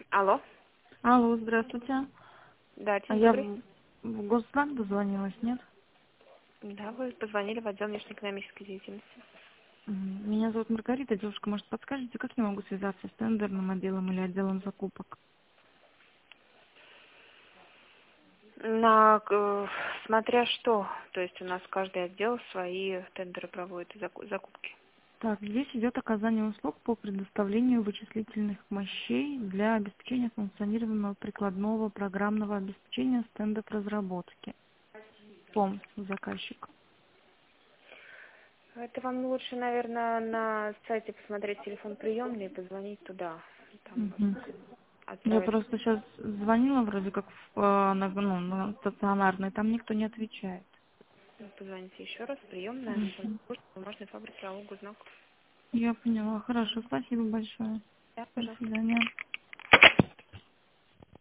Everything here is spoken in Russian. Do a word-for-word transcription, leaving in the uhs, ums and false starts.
Алло. Алло, здравствуйте. Да, А день я добрый. в в Госбанк дозвонилась, нет? Да, вы позвонили в отдел внешнеэкономической деятельности. М, Меня зовут Маргарита. Девушка, может, подскажете, как я могу связаться с тендерным отделом или отделом закупок? На, э, смотря что, то есть у нас каждый отдел свои тендеры проводит и заку- закупки. Так, здесь идет оказание услуг по предоставлению вычислительных мощей для обеспечения функционирования прикладного программного обеспечения стендов разработки. Пом заказчика. Это вам лучше, наверное, на сайте посмотреть телефон приемный и позвонить туда. Там вас Мгм. Я отправят. просто сейчас звонила вроде как в, э, на, ну, на стационарный, там никто не отвечает. Позвоните еще раз. Приемная. Мгм. Бумажной фабрики АО «Гузнак». Я поняла. Хорошо, спасибо большое. Да, До пожалуйста. свидания.